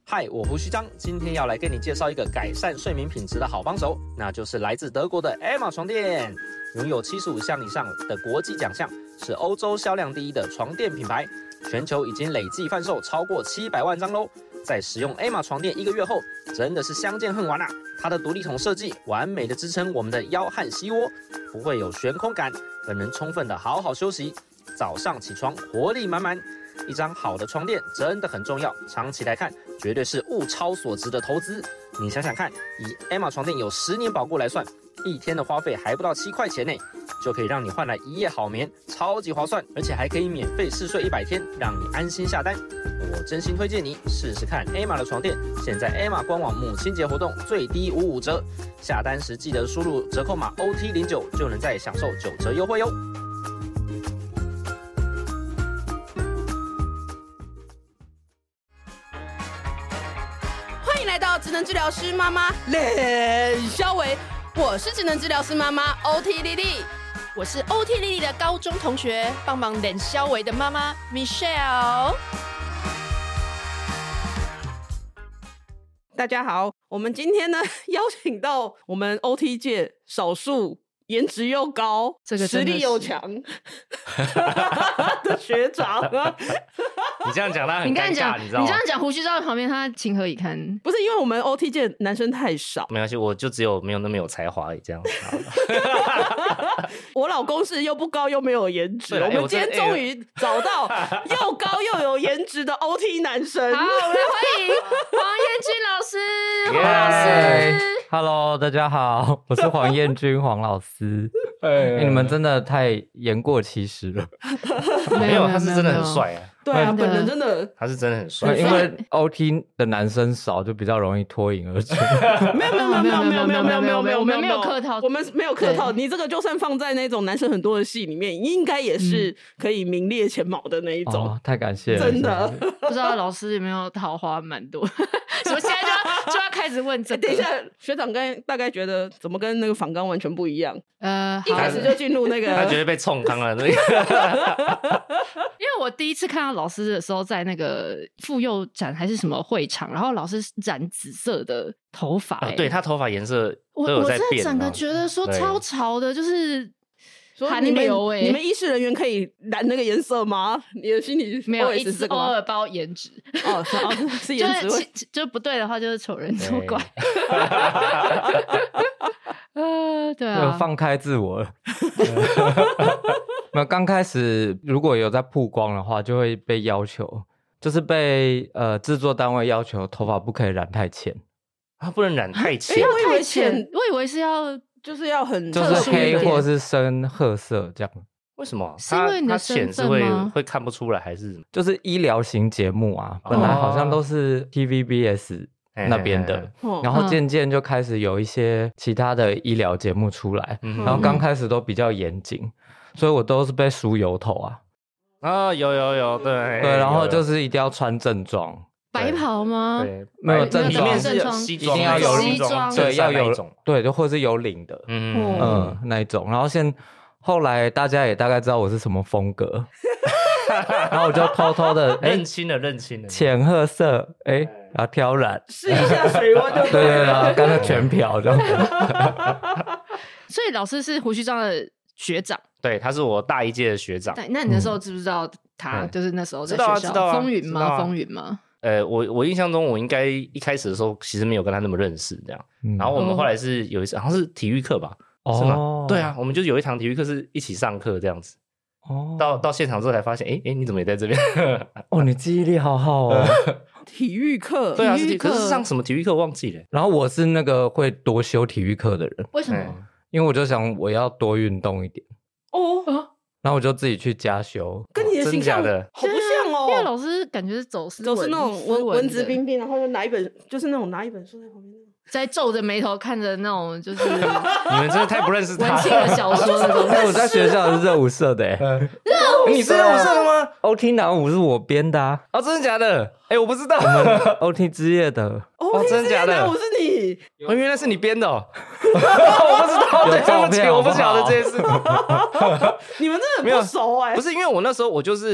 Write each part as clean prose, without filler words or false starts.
嗨，我胡须章，今天要来跟你介绍一个改善睡眠品质的好帮手，那就是来自德国的 Emma 床垫。拥有75项以上的国际奖项，是欧洲销量第1的床垫品牌，全球已经累计贩售超过700万张喽。在使用 Emma 床垫1个月后，真的是相见恨晚啊！它的独立筒设计完美的支撑我们的腰和膝窝，不会有悬空感，更能充分的好好休息。早上起床活力满满。一张好的床垫真的很重要，长期来看绝对是物超所值的投资。你想想看，以 Emma 床垫有10年保固来算，1天的花费还不到7块钱呢，就可以让你换来1夜好眠，超级划算，而且还可以免费试睡100天，让你安心下单。我真心推荐你试试看 Emma 的床垫，现在 Emma 官网母亲节活动最低55折，下单时记得输入折扣码 OT09 就能再享受9折优惠哟。 欢迎来到职能治疗师妈妈冷肖维，我是职能治疗师妈妈 OT 丽丽，我是 OT 丽丽的高中同学，帮忙冷肖维的妈妈 Michelle。大家好，我们今天呢邀请到我们 OT 界少数颜值又高、实力又强的学长。 你这样讲他很尴尬，你知道吗？ 你这样讲胡须章在旁边，他情何以堪？ 不是因为我们 OT 界男生太少， 没关系，我就只有没有那么有才华而已，这样。 我老公是又不高又没有颜值，我们今天终于找到又高又有颜值的 OT 男生。 好，我们欢迎黄彦均老师。黄老师 ，Hello， 大家好，我是黄彦均黄老师。你们真的太言过其实了。 没有，他是真的很帅啊。 对啊，本人真的， 他是真的很帅。 因为 OT 的男生少，就比较容易脱颖而出。 没有， 我们没有客套， 我们没有客套。你这个就算放在那种男生很多的戏里面，应该也是可以名列前茅的那一种。 太感谢了， 真的。 不知道老师有没有桃花蛮多？什么现在就要开始问这个？ 等一下，学长刚才大概觉得怎么跟那个访纲完全不一样？一一开始就进入那个， 他觉得被冲康了那个。 因为我第一次看到老师的时候，在那个妇幼展还是什么会场，然后老师染紫色的头发， 对他头发颜色都有在变。 我真的整个觉得说超潮的，就是韩流你们医师人员可以染那个颜色吗？你的心里没有，一直偶尔包颜值。 是颜值味， 就不对的话就是丑人作怪。对啊， 放开自我了。那刚开始如果有在曝光的话，就会被要求，就是被制作单位要求头发不可以染太浅， 不能染太浅。 我以为是要就是要很就是黑或是深褐色这样。 为什么？ 是因为你的身份吗？ 会看不出来还是？ 就是医疗型节目啊，本来好像都是 TVBS 那边的，然后渐渐就开始有一些其他的医疗节目出来，然后刚开始都比较严谨，所以我都是被梳油头啊。 有，对， 然后就是一定要穿正装。 白袍吗？ 对，没有正装， 一定要有西装， 对，要有对，或是有领的，那一种。然后后来大家也大概知道我是什么风格，然后我就偷偷的认清了， 浅褐色，然后挑染， 试一下水温就对，然后干脆全漂这样。 所以老师是胡须章的学长， 对，他是我大1届的学长。 那你那时候知不知道他就是那时候在学校风云吗？风云吗？ 我印象中，我应该一开始的时候其实没有跟他那么认识这样。然后我们后来是有一次，好像是体育课吧，是吗？对啊，我们就有一堂体育课是一起上课这样子。到现场之后才发现，你怎么也在这边？ 你记忆力好好哦。 体育课， 对啊，可是上什么体育课忘记了。 然后我是那个会多修体育课的人。 为什么？ 因为我就想我要多运动一点。然后我就自己去加修。 跟你的形象好不像哦。 因为老师感觉是走那种文质彬彬，然后就拿一本书在旁边， 在皱着眉头看着那种就是你们真的太不认识他文青的小说的东西。 我在学校是热舞社的。 你是热舞社的吗？ OT 男舞是我编的啊。 真的假的？我不知道。 我们 OT 之夜的。 真的假的？ 我是你， 原来是你编的。我不知道，对不起，我不晓得这件事。 你们真的很不熟。 不是因为我那时候我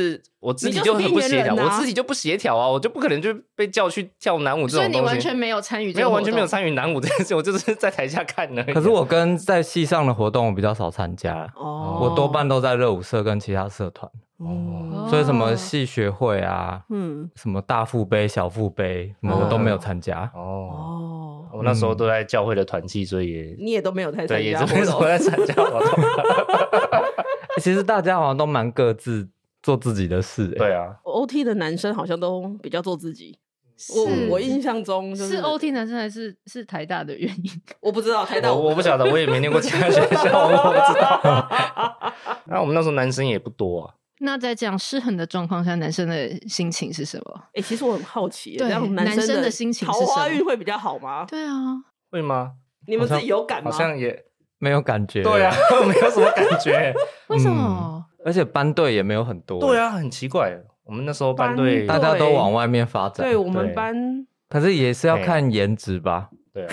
我自己就很不协调，我自己就不协调啊，我就不可能就被叫去跳男舞这种东西。 所以你完全没有参与这个活动？ 没有，完全没有参与男舞这件事，我就是在台下看而已。 可是我跟在系上的活动我比较少参加，我多半都在热舞社跟其他社团。所以什么系学会啊，什么大副杯、小副杯，什么我都没有参加。 我那时候都在教会的团契，所以你也都没有太参加， 对，也是没什么在参加活动。 其实大家好像都蛮各自做自己的事。 对啊 ，OT 的男生好像都比较做自己。我印象中是 OT 男生还是台大的原因？ 我不知道台大， 我不晓得，我也没念过其他学校，我不知道。那我们那时候男生也不多啊。 那在这样失衡的状况下，男生的心情是什么？ 其实我很好奇， 对， 这样男生的心情是什么？ 桃花运会比较好吗？ 对啊， 会吗？ 你们自己有感吗？ 好像也没有感觉。 对啊，没有什么感觉。 为什么？ 而且班队也没有很多。 对啊，很奇怪。我们那时候班队大家都往外面发展。 对，我们班， 可是也是要看颜值吧。 对啊，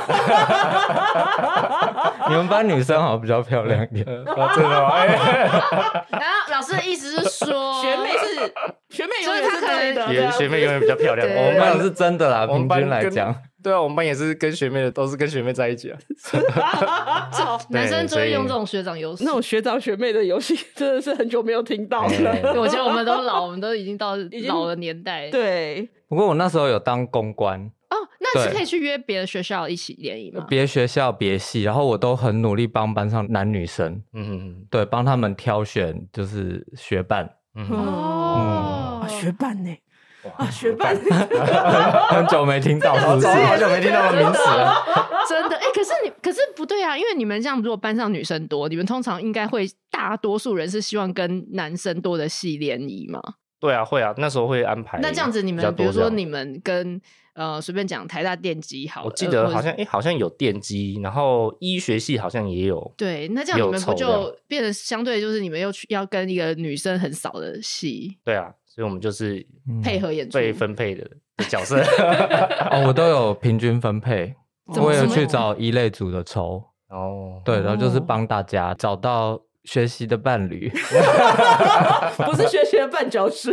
你们班女生好像比较漂亮一点。 真的吗？ 然后老师的意思是说， 学妹永远是对的， 学妹永远比较漂亮。我们班是真的啦，平均来讲。 对啊，我们班也是跟学妹的，都是跟学妹在一起啊。 男生就会用这种学长优势， 那种学长学妹的游戏真的是很久没有听到了。 我觉得我们都老，我们都已经到老的年代。 对， 不过我那时候有当公关。 那是可以去约别的学校一起联谊吗？ 别学校别系，然后我都很努力帮班上男女生，对，帮他们挑选就是学伴。 学伴呢？学伴， 很久没听到，是不是？ 好久没听到的名词了。 真的，可是不对啊，因为你们这样，如果班上女生多，你们通常应该会大多数人是希望跟男生多的系联谊嘛？ 对啊，会啊，那时候会安排。 那这样子，你们比如说你们跟随便讲台大电机好了， 我记得好像有电机，然后医学系好像也有。 对，那这样你们不就变得相对就是你们又要跟一个女生很少的系？ 对啊，所以我们就是配合演出被分配的角色。 我都有平均分配，我有去找一类组的抽。对，然后就是帮大家找到学习的伴侣。 不是学习的绊脚石。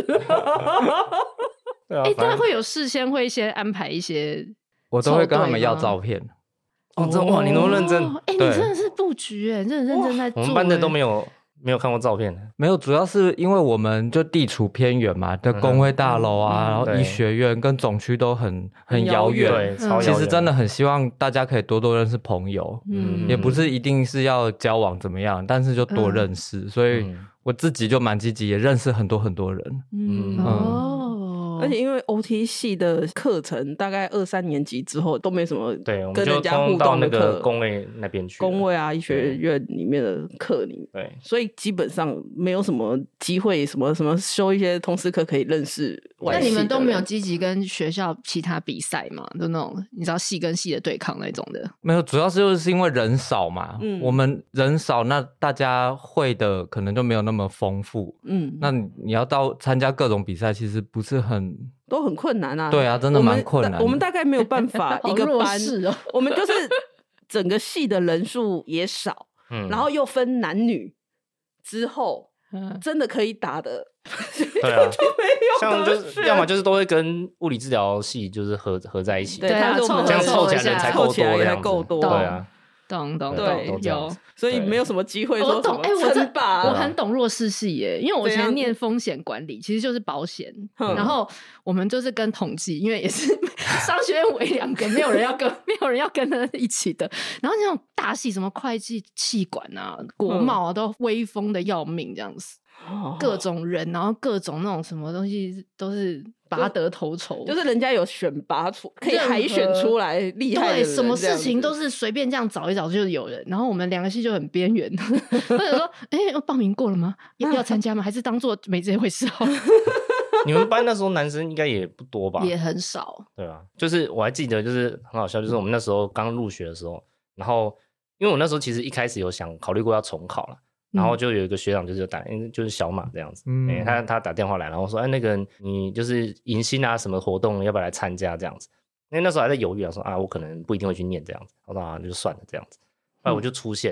大家会有事先会先安排一些， 我都会跟他们要照片。 哇，你那么认真。 你真的是布局真的认真在做。 我们班的都没有看过照片。 没有，主要是因为我们就地处偏远嘛，的工会大楼啊，然后医学院跟总区都很遥远。 对，超遥远。 其实真的很希望大家可以多多认识朋友，也不是一定是要交往怎么样，但是就多认识。所以我自己就蛮积极，也认识很多很多人。 而且因为 OT 系的课程大概2、3年级之后都没什么跟人家互动的课， 工位那边去， 工位啊医学院里面的课里， 对， 所以基本上没有什么机会，什么修一些通识课可以认识外系的人。 那你们都没有积极跟学校其他比赛吗？就那种你知道系跟系的对抗那种的？ 没有，主要就是因为人少嘛。我们人少，那大家会的可能就没有那么丰富。那你要到参加各种比赛，其实不是都很困难啊。 对啊，真的蛮困难的。 我们大概没有办法一个班我们就是整个系的人数也少，然后又分男女之后，真的可以打的。 对啊，像就是要么就是都会跟物理治疗系就是合在一起， 对啊， 这样凑起来人才够多的样子。对啊。 对，有， 所以没有什么机会说什么称霸。 我很懂弱势系耶，因为我以前念风险管理，其实就是保险，然后我们就是跟统计，因为也是商学院为2个，没有人要跟他一起的。然后那种大系什么会计、企管啊、国贸啊，都威风的要命这样子。各种人，然后各种那种什么东西都是拔得头筹， 就是人家有选拔出，可以海选出来厉害的人， 对，什么事情都是随便这样找一找就有人。然后我们2个系就很边缘，或者说，报名过了吗？要参加吗？还是当做没这回事好了？ 你们班那时候男生应该也不多吧？ 也很少。 对啊，就是我还记得，就是很好笑，就是我们那时候刚入学的时候，然后因为我那时候其实一开始有考虑过要重考了。然后就有一个学长就是小马这样子，他打电话来，然后说，那个你就是迎新啊什么活动要不要来参加这样子？因为那时候还在犹豫啊，说我可能不一定会去念这样子，我说那就算了这样子。后来我就出现了，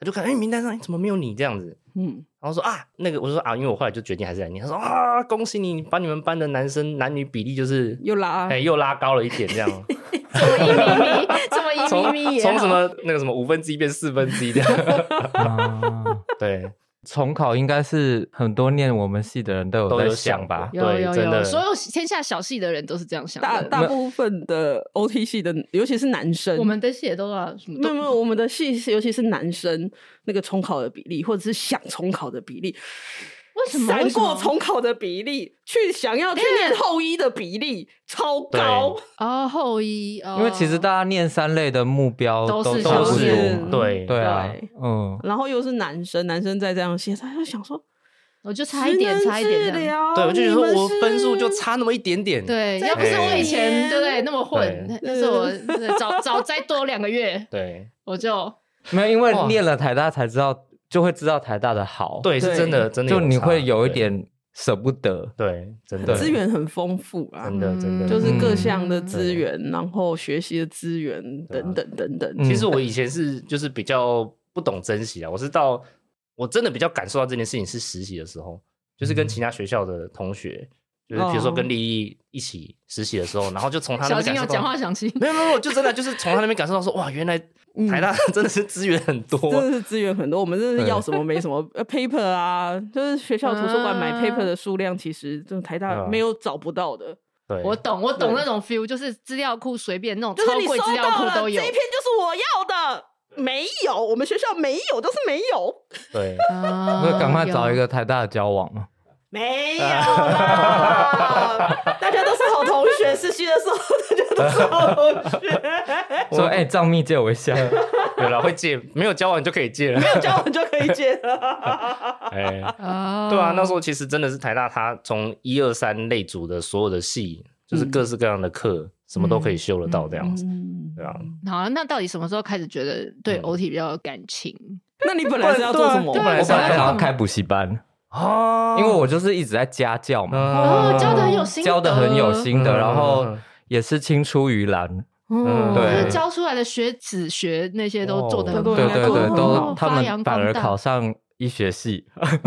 他就看名单上怎么没有你这样子，然后说那个我就说因为我后来就决定还是来念，他说恭喜你把你们班的男女比例就是又拉高了一点这样。 这么一咪咪， 从什么那个什么1/5变1/4这样。对， 重考应该是很多念我们系的人都有在想吧？ 有，所有天下小系的人都是这样想的。 大部分的 OT 系的，尤其是男生， 我们的系也都没有，我们的系尤其是男生那个重考的比例，或者是想重考的比例。 为什么闪过重考的比例，去想要去念后医的比例超高后医因为其实大家念3类的目标都是对啊， 然后又是男生再这样写，他就想说， 我就差一点对， 我就觉得说我分数就差那么一点点， 对，要不是我以前对不对那么混，但是我早再多2个月， 对， 我就没有，因为念了台大才知道。就会知道台大的好， 对，是真的就你会有一点舍不得， 对，真的资源很丰富啊， 真的就是各项的资源，然后学习的资源等等。 其实我以前是就是比较不懂珍惜啊，我是到我真的比较感受到这件事情是实习的时候，就是跟其他学校的同学。就是比如说跟丽丽一起实习的时候，然后就从他那边感受到， 小心要讲话小心， 没有，就真的就是从他那边感受到说，哇，原来台大真的是资源很多， 真的是资源很多。我们真的是要什么没什么paper 啊，就是学校图书馆买 paper 的数量，其实真的台大没有找不到的。 对， 我懂那种 feel， 就是资料库随便那种超贵资料库都有， 这一篇就是我要的。没有，我们学校没有，就是没有。 对， 那赶快找一个台大的交往啊。 没有啦，大家都是好同学。实习的时候，大家都是好同学。 说账密借我一下， 有啦，会借，没有交往就可以借了， 没有交往就可以借了。 对啊，那时候其实真的是台大，它从1、2、3类组的所有的系，就是各式各样的课，什么都可以修得到这样子，对啊。 好，那到底什么时候开始觉得对 OT 比较有感情？ 那你本来是要做什么？ 我本来想要开补习班。因为我就是一直在家教嘛， 教得很有心得， 教得很有心得，然后也是青出于蓝， 对，教出来的学子学那些都做得很好， 对，都他们反而考上医学系，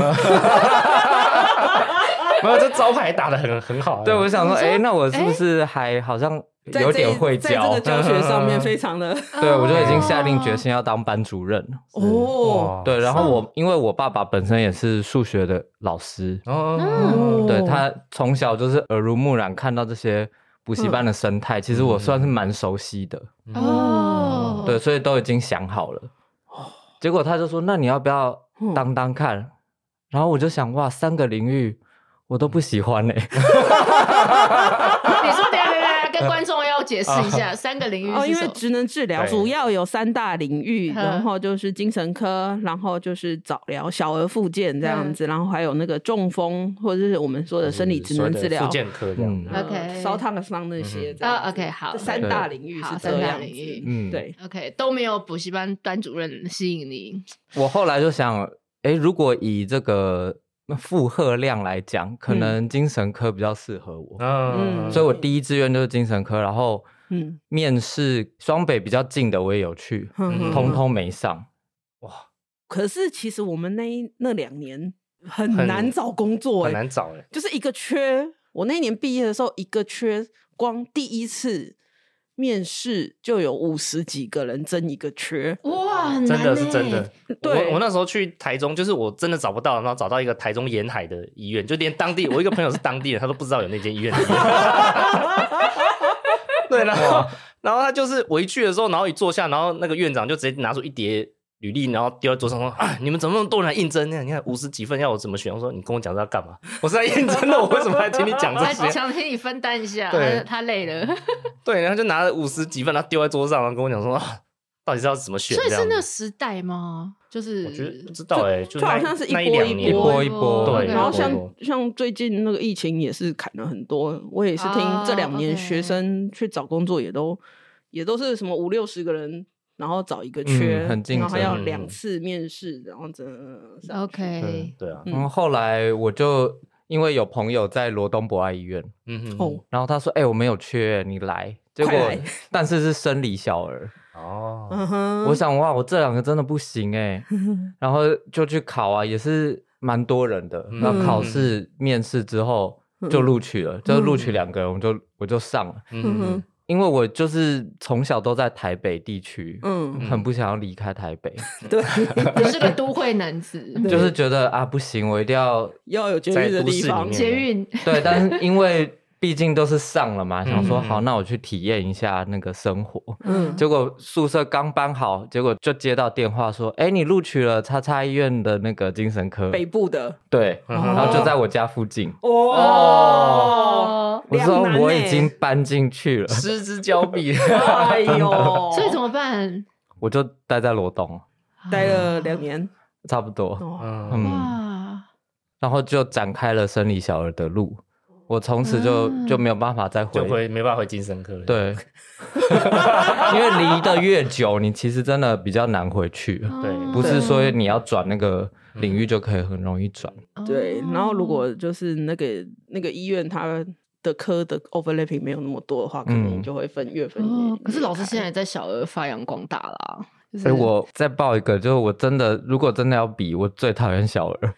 没有，这招牌打得很好。 对，我想说，那我是不是还好像有点会教， 在这个教学上面非常的， 对，我就已经下定决心要当班主任对，然后因为我爸爸本身也是数学的老师，对，他从小就是耳濡目染看到这些补习班的生态，其实我算是蛮熟悉的对，所以都已经想好了。结果他就说：“那你要不要当看？”然后我就想，哇，3个领域我都不喜欢你说等下跟观众要解释一下3个领域是什么？ 因为职能治疗主要有3大领域，然后就是精神科，然后就是早疗、小儿复健这样子，然后还有那个中风或者是我们说的生理职能治疗、 复健科这样。 OK， 烧烫伤那些 OK， 好 ，3大领域是这样子。对 ，OK， 都没有补习班班主任吸引你。 我后来就想，如果以这个负荷量来讲，可能精神科比较适合我，所以我第一志愿就是精神科，然后面试双北比较近的我也有去，通通没上。 哇！可是其实我们那2年很难找工作， 很难找就是一个缺。我那一年毕业的时候，一个缺，光第一次面试就有50几个人争一个缺， 哇，很难，真的是真的。 对， 我那时候去台中，就是我真的找不到，然后找到一个台中沿海的医院，就连当地我一个朋友是当地人，他都不知道有那间医院。对，然后他就是我一去的时候，然后一坐下，然后那个院长就直接拿出一叠履历，然后丢在桌上说：“你们怎么那么多人来应征呢？你看50几份，要我怎么选？”我说：“你跟我讲这要干嘛？我是来应征的，我为什么来听你讲这些？” 想听你分担一下，他累了。 对，然后就拿了50几份，然后丢在桌上，然后跟我讲说：“到底是要怎么选？” 所以是那个时代吗？就是我觉得不知道就好像是一波一波， 对。 然后像最近那个疫情也是砍了很多，我也是听这2年学生去找工作也都是什么50、60个人。然后找一个缺， 很竞争， 然后还要2次面试，然后 OK， 对啊。 然后后来我就因为有朋友在罗东博爱医院，然后他说我没有缺你来，结果但是是生理小儿我想哇我这2个真的不行然后就去考啊，也是蛮多人的，然后考试面试之后就录取了，就录取2个人我就上了，因为我就是从小都在台北地区，很不想要离开台北。 对， 你是个都会男子， 就是觉得啊不行，我一定要有捷运的地方， 捷运对，但是因为毕竟都是上了嘛，想说好，那我去体验一下那个生活。结果宿舍刚搬好，结果就接到电话说，你录取了叉叉医院的那个精神科， 北部的， 对，然后就在我家附近。我说我已经搬进去了， 失之交臂。 哎呦， 所以怎么办？ 我就待在罗东， 待了2年， 差不多。然后就展开了生理小儿的路。我从此就没有办法再没办法回精神科了。 对，因为离得越久，你其实真的比较难回去。 对， 不是说你要转那个领域就可以很容易转。 对，然后如果就是那个医院它的科的 overlapping 没有那么多的话，可能就会越分越。 可是老师现在在小儿发扬光大啦。 所以我再报一个，就是我真的如果真的要比，我最讨厌小儿。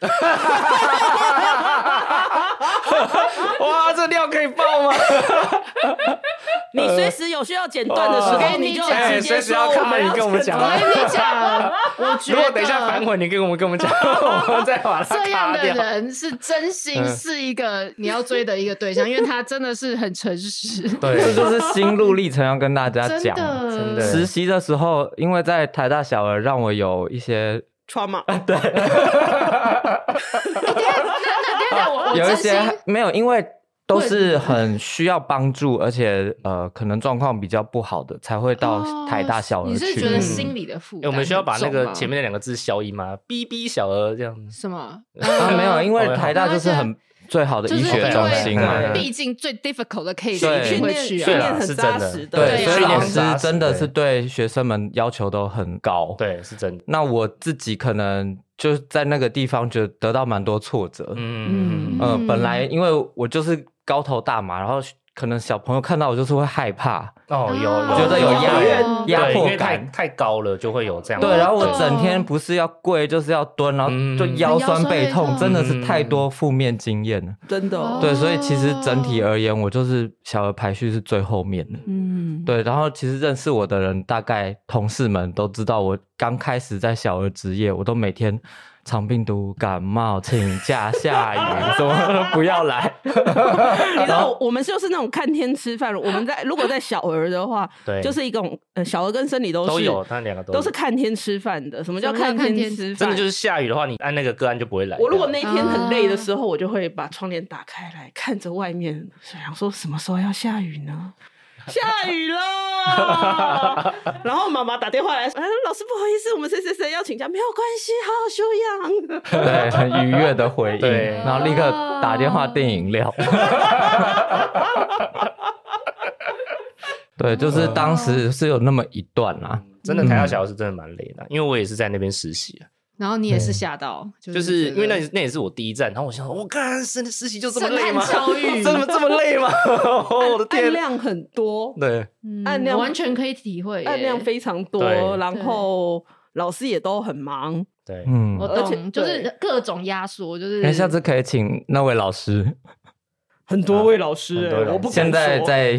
哇，这料可以爆吗？ 你随时有需要剪断的时候，你就直接说我们你跟我们讲。 我跟你讲，我觉得如果等一下反悔，你跟我们讲，我们再把它这样的人是真心是一个你要追的一个对象，因为他真的是很诚实。 对，这就是心路历程要跟大家讲。 真的， 实习的时候，因为在台大小儿，让我有一些 trauma。 对。有一些没有，因为都是很需要帮助，而且可能状况比较不好的才会到台大小儿去。 你是觉得心理的负担？ 我们需要把那个前面那2个字消音吗？BB 小儿这样什么？ 没有，因为台大就是很最好的医学中心嘛， 毕竟最 difficult 的 case 训练很扎实的， 对，所以老师真的是对学生们要求都很高， 对，是真的。 那我自己可能就在那个地方觉得得到蛮多挫折，本来因为我就是高头大马，然后可能小朋友看到我就是会害怕有觉得有压迫感， 太高了就会有这样。 对，然后我整天不是要跪就是要蹲，然后就腰酸背痛，真的是太多负面经验了， 真的。 对，所以其实整体而言，我就是小儿排序是最后面的。对，然后其实认识我的人，大概同事们都知道，我刚开始在小儿职业，我都每天肠病毒、感冒、请假、下雨，什么都不要来。 然后我们就是那种看天吃饭。我们如果在小儿的话， 对， 就是一种小儿跟生理都有，他2个都是看天吃饭的。什么叫看天吃饭？ 真的就是下雨的话，你按那个个案就不会来。 我如果那天很累的时候，我就会把窗帘打开来，看着外面，想说什么时候要下雨呢？下雨了，然后妈妈打电话来说：“老师，不好意思，我们谁谁谁要请假，没有关系，好好休养。”对，很愉悦的回应，然后立刻打电话订饮料。对，就是当时是有那么一段啦， 真的台大小儿是真的蛮累的，因为我也是在那边实习然后你也是吓到， 就是因为那也是我第一站，然后我想说，我看实习就这么累吗？ 教育真的这么累吗？我的天， 案量很多， 对， 案量完全可以体会， 案量非常多，然后老师也都很忙， 对， 我懂，就是各种压缩，就是下次可以请那位老师。 很多位老师，我不现在在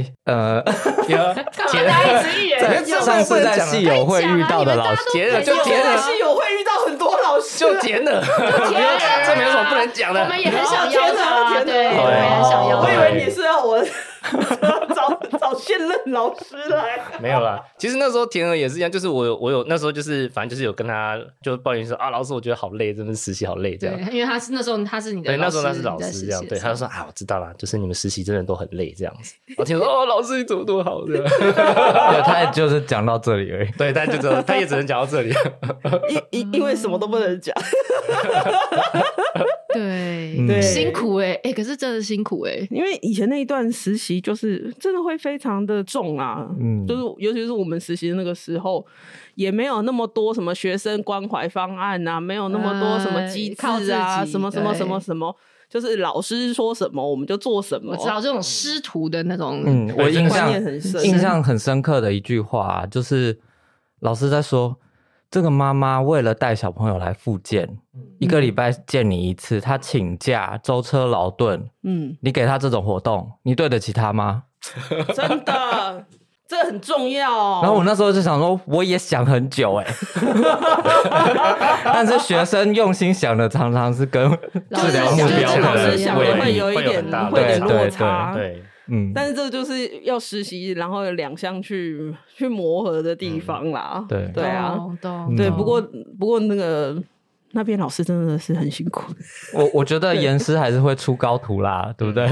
上次在系友会遇到的老师， 结了就结了， 系友会遇到很多老师， 就结了，这没有什么不能讲的。 我们也很想邀他，对，我也很想邀。 我以为你是要我找现任老师来， 没有啦。其实那时候田儿也是一样，就是我有那时候就是反正就是有跟他就抱怨说啊，老师我觉得好累，这边实习好累这样。 对，因为那时候他是你的对，那时候他是老师这样，对，他就说啊，我知道啦，就是你们实习真的都很累这样子。我听说哦，老师你怎么多好这样。 对，他也就是讲到这里而已。 对，他也只能讲到这里。 因为什么都不能讲。 对，辛苦可是真的辛苦因为以前那一段实习就是真的会非常的重啊，就是尤其是我们实习的那个时候，也没有那么多什么学生关怀方案啊，没有那么多什么机制啊，什么什么什么什么， 就是老师说什么我们就做什么。 我知道这种师徒的那种， 我印象很深刻的一句话就是老师在说，这个妈妈为了带小朋友来复健，一个礼拜见你一次，她请假舟车劳顿，你给她这种活动，你对得起她吗？ 真的。这很重要然后我那时候就想说，我也想很久但是学生用心想的常常是跟治疗目标可能想的会有一点落差， 对， 但是这就是要实习，然后有2项去磨合的地方啦。对啊，对。不过那边老师真的是很辛苦。 我觉得严师还是会出高徒啦，对不对？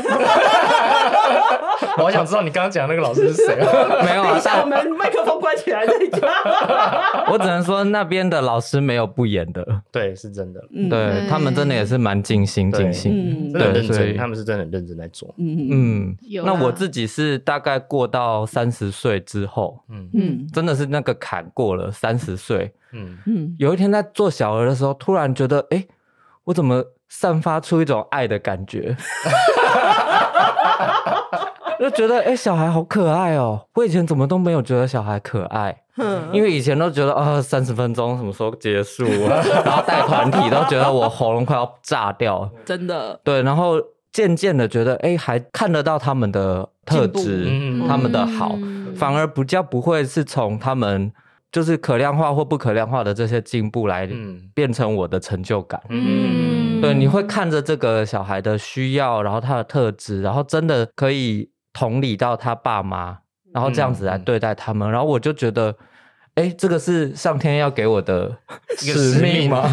我好想知道你刚刚讲那个老师是谁没有啊， 我们麦克风关起来再讲。 我只能说那边的老师没有不演的， 对，是真的。 对，他们真的也是蛮尽心， 对，认真，他们是真的很认真在做。 那我自己是大概过到30岁之后，真的是那个坎过了30岁。有一天在做小儿的时候，突然觉得，我怎么散发出一种爱的感觉？就觉得小孩好可爱哦！我以前怎么都没有觉得小孩可爱，因为以前都觉得30分钟什么时候结束，然后带团体都觉得我喉咙快要炸掉， 真的。 对，然后渐渐的觉得还看得到他们的特质，他们的好，反而比较不会是从他们就是可量化或不可量化的这些进步来变成我的成就感。对，你会看着这个小孩的需要，然后他的特质，然后真的可以同理到他爸妈，然后这样子来对待他们，然后我就觉得这个是上天要给我的使命吗？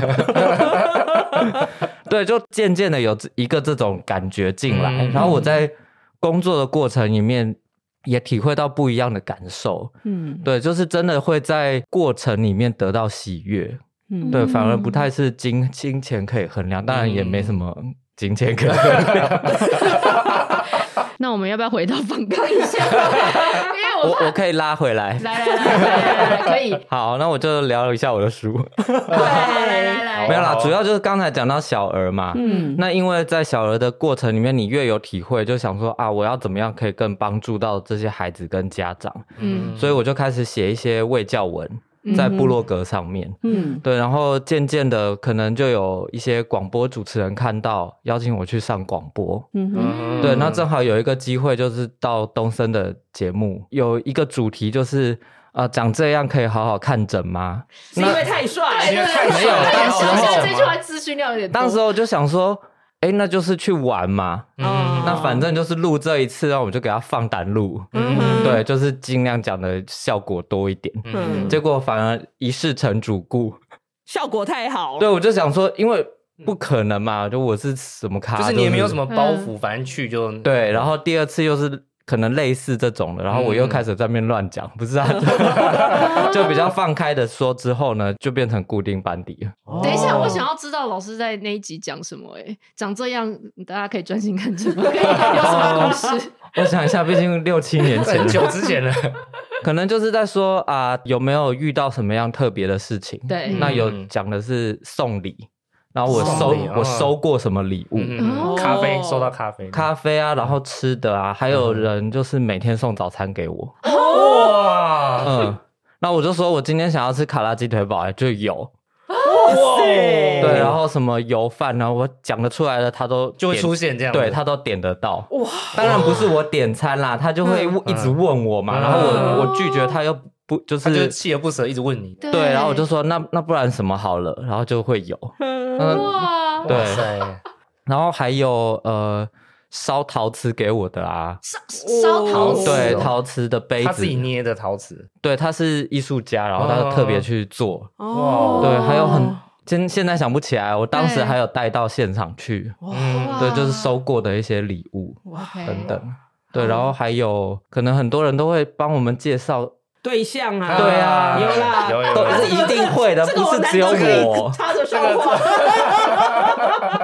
对，就渐渐的有一个这种感觉进来，然后我在工作的过程里面也体会到不一样的感受。对，就是真的会在过程里面得到喜悦。对，反而不太是金钱可以衡量，当然也没什么金钱可以衡量。 那我们要不要回到访纲一下？因为我可以拉回来， 来，可以。 好，那我就聊一下我的书。来，没有啦，主要就是刚才讲到小儿嘛。那因为在小儿的过程里面，你越有体会，就想说我要怎么样可以更帮助到这些孩子跟家长。所以我就开始写一些卫教文。在部落格上面，对，然后渐渐的可能就有一些广播主持人看到，邀请我去上广播，对，那正好有一个机会，就是到东森的节目，有一个主题就是长这样可以好好看诊吗？ 是因为太帅， 没有，当时候这句话资讯量有点多， 当时我就想说。那就是去玩嘛，那反正就是录这一次，然后我就给他放胆录，对，就是尽量讲的效果多一点，结果反而一试成主顾， 效果太好。 对，我就想说，因为不可能嘛，就我是什么咖， 就是你也没有什么包袱，反正去就对，然后第二次又是可能类似这种的，然后我又开始在那边乱讲，不是啊，就比较放开的说之后呢，就变成固定班底了。 等一下，我想要知道老师在那一集讲什么？长这样大家可以专心看这个，有什么故事？ 我想一下，毕竟6、7年前， 很久之前了， 可能就是在说有没有遇到什么样特别的事情？ 对， 那有讲的是送礼。然后我收过什么礼物？ 咖啡，收到咖啡啊，然后吃的啊，还有人就是每天送早餐给我。 哇， 那我就说我今天想要吃卡拉鸡腿堡，就有。 哇塞！ 对，然后什么油饭呢？我讲得出来的，他都就会出现这样， 对他都点得到。哇！当然不是我点餐啦，他就会一直问我嘛，然后我拒绝他又。不就是他就锲而不舍一直问你， 对，然后我就说那不然什么好了，然后就会有， 哇， 对，然后还有烧陶瓷给我的啊， 烧陶瓷， 对，陶瓷的杯子， 他自己捏的陶瓷， 对，他是艺术家，然后他特别去做，对，还有现在想不起来，我当时还有带到现场去，对，就是收过的一些礼物等等，对，然后还有可能很多人都会帮我们介绍。 对象啊， 对啊， 有啦， 都是一定会的，不是只有我。 插着说话。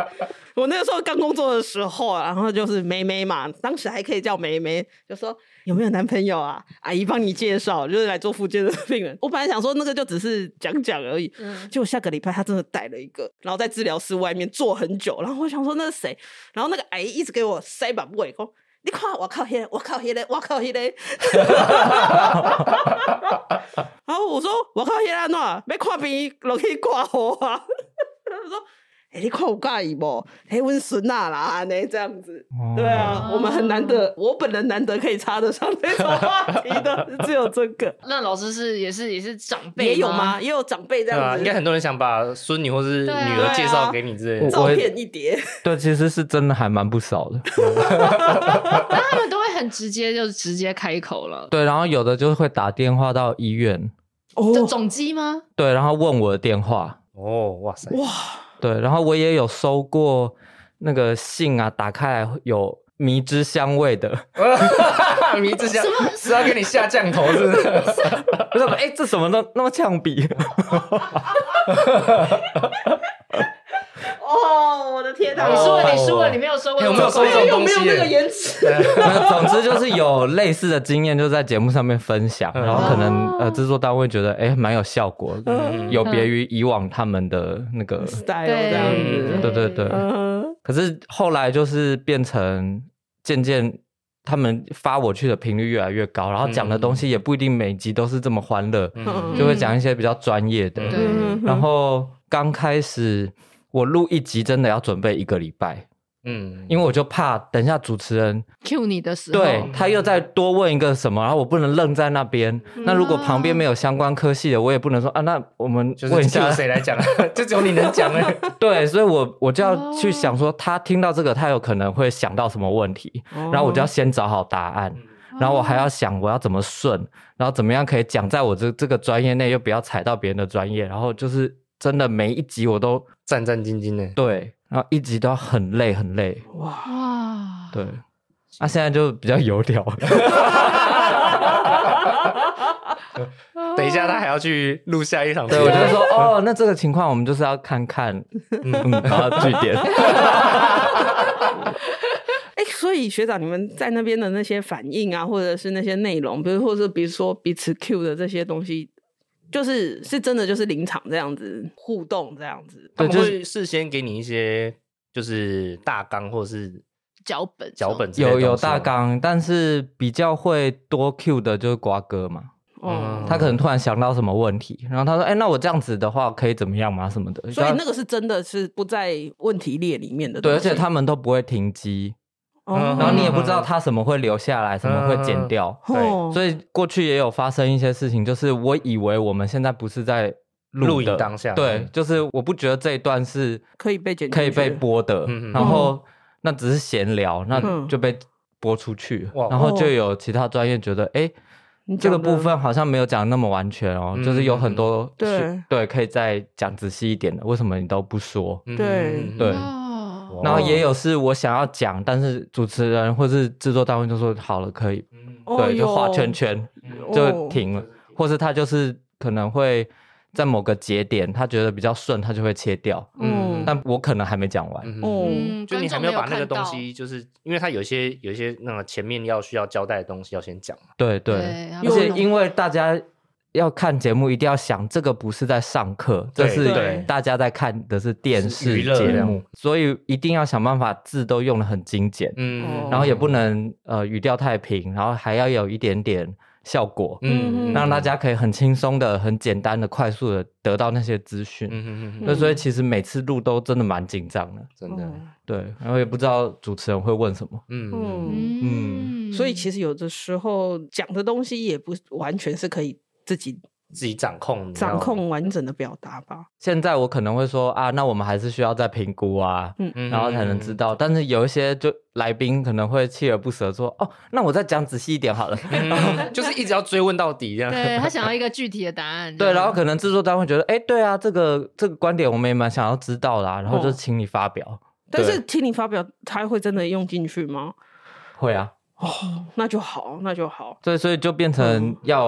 我那个时候刚工作的时候啊，然后就是妹妹嘛，当时还可以叫妹妹，就说有没有男朋友啊？阿姨帮你介绍，就是来做复健的病人。我本来想说那个就只是讲讲而已，结果下个礼拜他真的带了一个，然后在治疗室外面坐很久，然后我想说那是谁？然后那个阿姨一直给我塞把尾说。你看我靠那个，我靠那个，我靠那个。然后我说我靠那个怎样？要看病落去挂号啊？他说。你看有介意不？阮孙啊啦，这样子，对啊，我们很难得，我本人难得可以插得上这种话题的，只有这个。 那老师也是长辈也有吗？也有长辈这样子， 应该很多人想把孙女或是女儿介绍给你之类的， 照片一叠。 对，其实是真的还蛮不少的。 但他们都会很直接，就直接开口了。 对，然后有的就会打电话到医院， 总机吗？ 对，然后问我的电话。 哦，哇塞， 哇。 对，然后我也有收过那个信啊，打开来有迷之香味的， 迷之香是要给你下降头，是不是？ 不是，哎，这什么都那么呛鼻？ 哦，我的天哪！ 你输了，你没有收过， 有没有收这种东西？ 没有那个颜值。 总之就是有类似的经验，就在节目上面分享，然后可能制作单位觉得蛮有效果，有别于以往他们的那个 style 这样子。 对。可是后来就是变成渐渐他们发我去的频率越来越高，然后讲的东西也不一定每集都是这么欢乐，就会讲一些比较专业的。然后刚开始我录一集真的要准备1个礼拜，因为我就怕等一下主持人 cue 你的时候， 对他又再多问一个什么，然后我不能愣在那边。那如果旁边没有相关科系的，我也不能说啊，那我们问一下谁来讲，就只有你能讲了。 对，所以我就要去想说，他听到这个，他有可能会想到什么问题，然后我就要先找好答案，然后我还要想我要怎么顺，然后怎么样可以讲在我这个专业内，又不要踩到别人的专业，然后就是真的每一集我都战战兢兢的， 对，然后一集都要很累很累， 哇， 对，那现在就比较油条。 等一下他还要去录下一场， 对，我就说哦，那这个情况我们就是要看看，然后句点。 所以学长，你们在那边的那些反应啊，或者是那些内容，比如说彼此 Q 的这些东西，是真的就是临场这样子互动这样子， 他们会事先给你一些就是大纲或者是脚本有大纲，但是比较会多 Q 的就是瓜哥嘛。他可能突然想到什么问题，然后他说那我这样子的话可以怎么样吗什么的， 所以那个是真的是不在问题列里面的东西。 对，而且他们都不会停机，然后你也不知道他什么会留下来，什么会剪掉，对，所以过去也有发生一些事情，就是我以为我们现在不是在录影当下， 对，就是我不觉得这一段是可以被剪可以被播的，然后那只是闲聊，那就被播出去，然后就有其他专业觉得这个部分好像没有讲那么完全哦，就是有很多对可以再讲仔细一点的，为什么你都不说？ 对， 然后也有是我想要讲，但是主持人或是制作单位就说好了可以，对，就画圈圈就停了，或是他就是可能会在某个节点他觉得比较顺，他就会切掉，但我可能还没讲完， 就你还没有把那个东西，就是因为他有一些那个前面需要交代的东西要先讲嘛， 对，而且因为大家要看节目一定要想这个不是在上课，这是大家在看的是电视节目，所以一定要想办法字都用得很精简，然后也不能语调太平，然后还要有一点点效果，让大家可以很轻松的很简单的快速的得到那些资讯，所以其实每次录都真的蛮紧张的， 真的， 对，然后也不知道主持人会问什么， 所以其实有的时候讲的东西也不完全是可以自己掌控完整的表达吧。 现在我可能会说那我们还是需要再评估啊，然后才能知道，但是有一些就来宾可能会锲而不舍说那我再讲仔细一点好了， 就是一直要追问到底这样， 对，他想要一个具体的答案， 对，然后可能制作单位觉得对啊，这个观点我们也蛮想要知道啦，然后就请你发表， 但是请你发表他会真的用进去吗？ 会啊， 那就好。 对，所以就变成要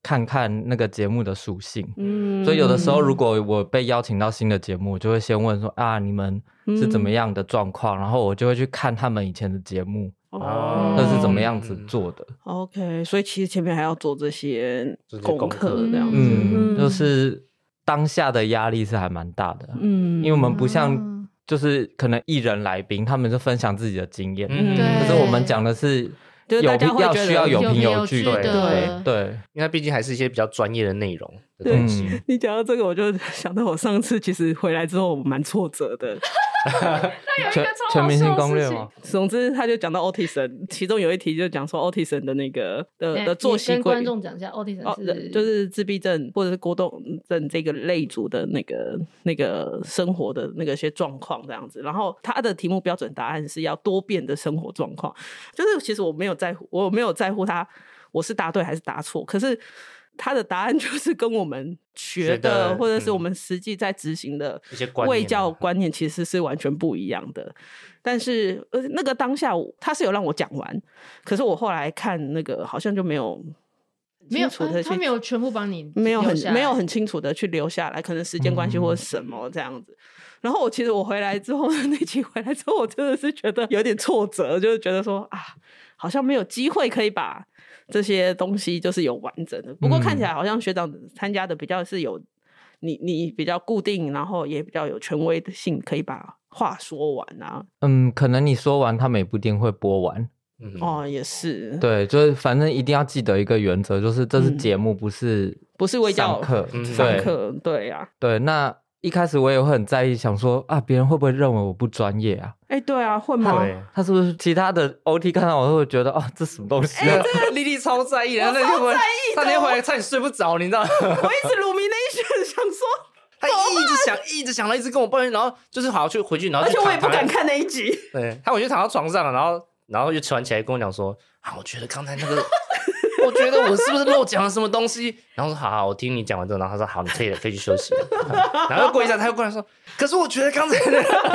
看看那个节目的属性。所以有的时候如果我被邀请到新的节目，我就会先问说啊，你们是怎么样的状况，然后我就会去看他们以前的节目这是怎么样子做的。 OK， 所以其实前面还要做这些功课这样子。 就是当下的压力是还蛮大的。因为我们不像就是可能艺人来宾他们就分享自己的经验，可是我们讲的是需要有凭有据的。对， 因为毕竟还是一些比较专业的内容的东西。 你讲到这个我就想到我上次其实回来之后蛮挫折的。 全明星攻略吗？ 总之他就讲到 Otis， 其中有一题就讲说 Otis 的那个的作息跟观众讲一下 Otis 是就是自闭症或者是过动症这个类组的那个生活的那个些状况这样子。然后他的题目标准答案是要多变的生活状况，就是其实我没有在乎他我是答对还是答错，可是他的答案就是跟我们学的或者是我们实际在执行的卫教观念其实是完全不一样的。但是那个当下他是有让我讲完，可是我后来看那个好像就没有清楚的他没有全部帮你没有很清楚的去留下来，可能时间关系或者什么这样子。然后其实我回来之后那期回来之后我真的是觉得有点挫折，就是觉得说啊好像没有机会可以把这些东西就是有完整的。不过看起来好像学长参加的比较是有你比较固定，然后也比较有权威性，可以把话说完啊。 可能你说完他们也不一定会播完。 也是。 对，就是反正一定要记得一个原则，就是这是节目，不是卫教上课。 上课对啊。 对，那一开始我也会很在意，想说啊，别人会不会认为我不专业啊？ 对啊，会吗？ 他是不是其他的 OT 看到我会觉得啊，这什么东西？ 这个莉莉超在意的， 我超在意的， 他那天回来差点睡不着，你知道吗？ 我一直rumination想说， 他一直想，一直跟我抱怨，然后就是好像回去，然后而且我也不敢看那一集。 对，他回去躺到床上了，然后就传起来跟我讲说啊，我觉得刚才那个。我觉得我是不是漏讲了什么东西？然后说好，我听你讲完之后，然后他说好，你可以去休息了。然后又过一下，他又过来说，可是我觉得刚才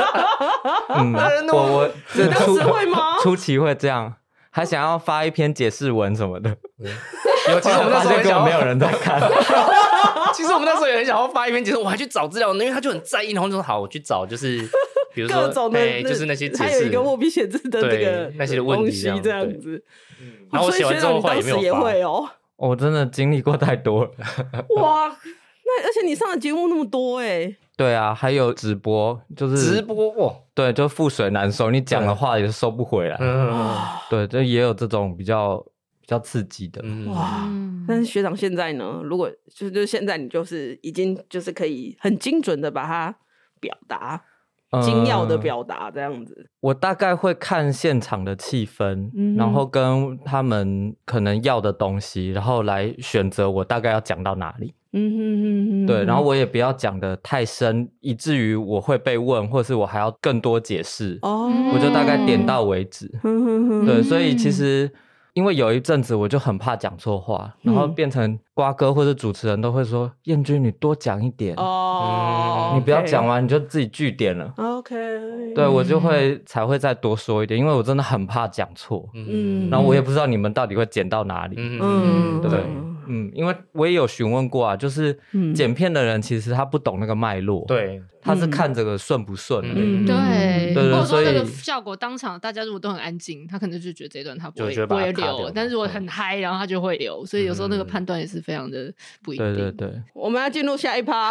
我你当时会吗？ 初期会这样，还想要发一篇解释文什么的。 其实我们那时候根本没有人在看。 其实我们那时候也很想要发一篇解释，我还去找资料，因为他就很在意，然后就说好，我去找，就是比如说就是那些解释， 还有一个握笔写字的这个那些问题这样子。 然后我写完之后话也没有发。 我真的经历过太多了。 哇，那而且你上的节目那么多对啊，还有直播，就是直播哇， 对，就覆水难收，你讲的话也收不回来。对，就也有这种比较刺激的。 哇，但是学长现在呢，如果就是现在你就是已经就是可以很精准的把它表达。精要的表达这样子。 我大概会看现场的气氛，然后跟他们可能要的东西，然后来选择我大概要讲到哪里。对，然后我也不要讲的太深，以至于我会被问，或是我还要更多解释。我就大概点到为止。对，所以其实因为有一阵子我就很怕讲错话，然后变成瓜哥或者主持人都会说彦君你多讲一点你不要讲完你就自己句点了。对，我就才会再多说一点，因为我真的很怕讲错。然后我也不知道你们到底会剪到哪里。对，因为我也有询问过啊，就是剪片的人其实他不懂那个脉络。 对， 他是看这个顺不顺。 对，或者说那个效果当场大家如果都很安静，他可能就觉得这一段他不会留，但是如果很嗨，然后他就会留，所以有时候那个判断也是非常的不一定。 对， 我们要进入下一趴。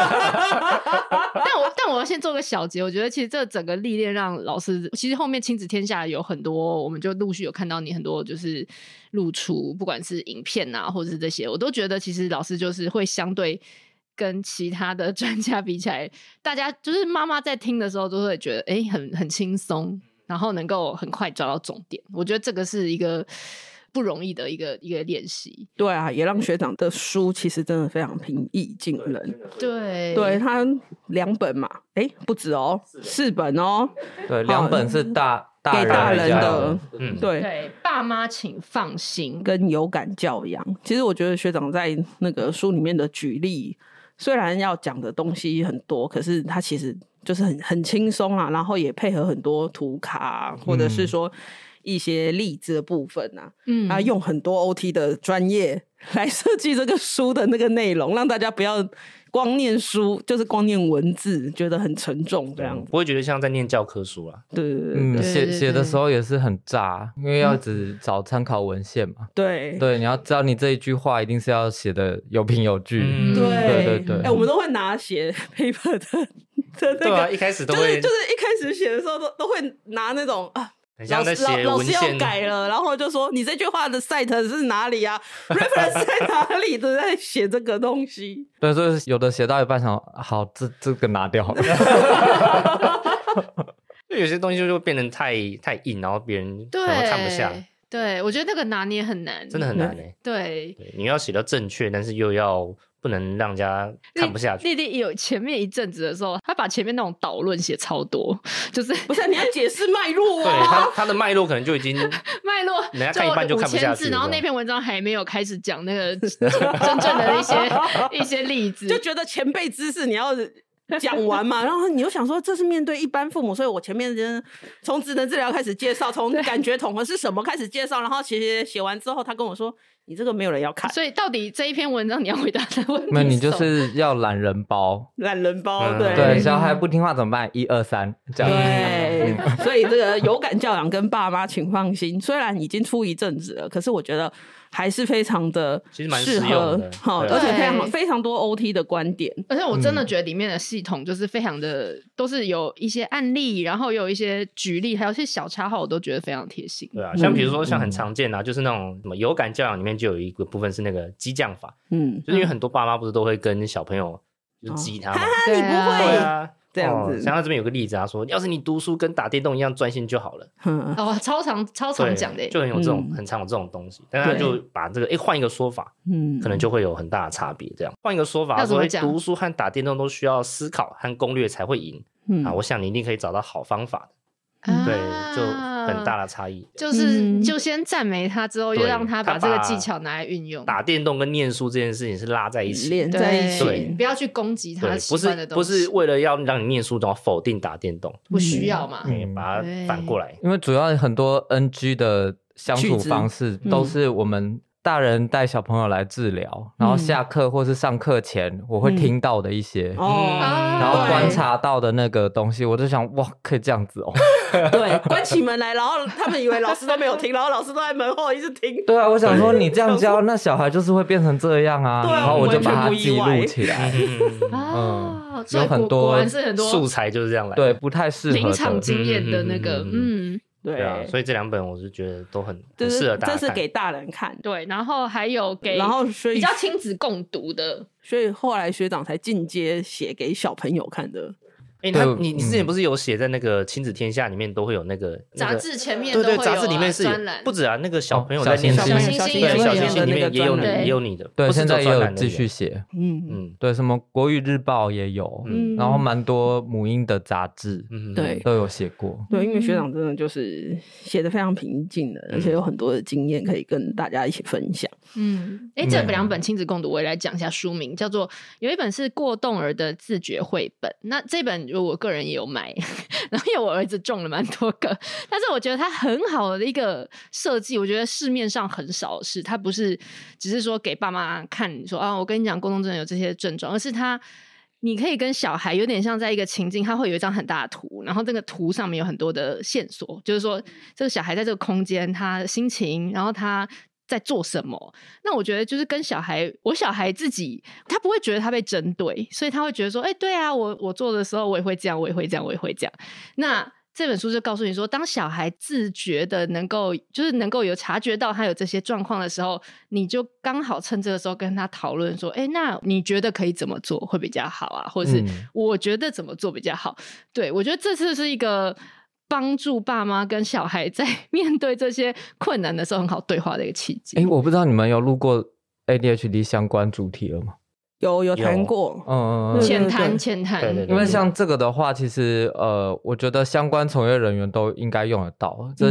但我要先做个小结，我觉得其实这整个历练让老师，其实后面亲子天下有很多，我们就陆续有看到你很多就是露出，不管是影片啊或者是这些，我都觉得其实老师就是会相对跟其他的专家比起来，大家就是妈妈在听的时候都会觉得很轻松，然后能够很快抓到重点。我觉得这个是一个不容易的一个练习。 对啊，也让学长的书其实真的非常平易近人。对，他2本嘛，不止哦，4本哦。 对，2本是给大人的。 对，爸妈请放心跟有感教养。其实我觉得学长在那个书里面的举例，虽然要讲的东西很多，可是他其实就是很轻松啊，然后也配合很多图卡，或者是说一些例子的部分啊，用很多 OT 的专业来设计这个书的那个内容，让大家不要光念书，就是光念文字，觉得很沉重这样， 不会觉得像在念教科书啊。 对， 写的时候也是很炸，因为要一直找参考文献嘛。 对， 你要知道你这一句话一定是要写的有凭有据。 对，我们都会拿写 paper 的那个， 对啊，一开始都会就是一开始写的时候都会拿那种很像在写老文献， 师要改了，然后就说你这句话的 cite 是哪里啊？reference 在哪里？都在写这个东西。 对，所以有的写到一半想，好，这个拿掉。 有些东西就会变成太硬，然后别人可能看不下。 对，我觉得那个拿捏很难， 真的很难对， 你要写到正确，但是又要不能让人家看不下去。 丽丽有前面一阵子的时候，她把前面那种导论写超多，就是不是你要解释脉络对，他的脉络可能就已经脉络， 人家看一半就看不下去， 然后那篇文章还没有开始讲那个真正的一些例子， 就觉得前辈知识你要讲完嘛，然后你又想说这是面对一般父母，所以我前面从职能治疗开始介绍，从感觉统合是什么开始介绍，然后写完之后，他跟我说你这个没有人要看， 所以到底这一篇文章你要回答的问题， 那你就是要懒人包， 对， 小孩不听话怎么办？1、2、3这样。 对，所以这个有感教养跟爸妈请放心，虽然已经出一阵子了，可是我觉得还是非常的适合，而且非常多 OT 的观点， 而且我真的觉得里面的系统就是非常的，都是有一些案例，然后有一些举例，还有一些小插画，我都觉得非常贴心。 对啊，像比如说像很常见啊，就是那种什么有感教养里面就有一个部分是那个激将法，就是因为很多爸妈不是都会跟小朋友就激他嘛， 你不会对啊。 这样子， 像他这边有个例子啊，说要是你读书跟打电动一样专心就好了。 超常讲的， 就很有这种很常有这种东西，但他就把这个换一个说法，可能就会有很大的差别。这样换一个说法，说读书和打电动都需要思考和攻略才会赢我想你一定可以找到好方法的。对，就很大的差异， 就先赞美他，之后又让他把这个技巧拿来运用。 打电动跟念书这件事情是拉在一起， 连在一起， 对， 不要去攻击他喜欢的东西， 不是为了要让你念书，然后否定打电动， 不需要嘛， 把它反过来。 因为主要很多 NG 的相处方式都是我们大人带小朋友来治疗，然后下课或是上课前我会听到的一些然后观察到的那个东西，我就想哇，可以这样子哦。 对，关起门来，然后他们以为老师都没有听，然后老师都在门后一直听。 对啊，我想说你这样教，那小孩就是会变成这样啊。然后我就把它记录起来。有很多素材就是这样来， 对，不太适合临场经验的那个， 对啊，所以这2本我是觉得都很适合大家看， 这是给大人看， 对，然后还有给比较亲子共读的， 所以后来学长才进阶写给小朋友看的。 你之前不是有写在那个亲子天下里面都会有那个杂志前面都会有杂志里面是专栏， 不止啊，那个小朋友在念小星星里面也有你的， 对，现在也有继续写，对，什么国语日报也有，然后蛮多母婴的杂志，对，都有写过。 对，因为学长真的就是写得非常平静的，而且有很多的经验可以跟大家一起分享。 这2本亲子共读我也来讲一下书名，叫做有一本是过动儿的自觉绘本，那这本我个人也有买，然后因为我儿子中了蛮多个，但是我觉得它很好的一个设计，我觉得市面上很少是，它不是只是说给爸妈看说我跟你讲过动症有这些症状，而是你可以跟小孩有点像在一个情境，他会有一张很大的图，然后这个图上面有很多的线索，就是说这个小孩在这个空间他的心情，然后他在做什么。那我觉得就是跟我小孩自己他不会觉得他被针对，所以他会觉得说对啊，我做的时候我也会这样，我也会这样，我也会这样。那这本书就告诉你说，当小孩自觉的能够有察觉到他有这些状况的时候，你就刚好趁这个时候跟他讨论说那你觉得可以怎么做会比较好啊，或者是我觉得怎么做比较好。对，我觉得这次是一个帮助爸妈跟小孩在面对这些困难的时候很好对话的一个契机。 我不知道你们有录过 ADHD 相关主题了吗？ 有谈过， 浅谈， 对， 因为像这个的话，其实我觉得相关从业人员都应该用得到，这是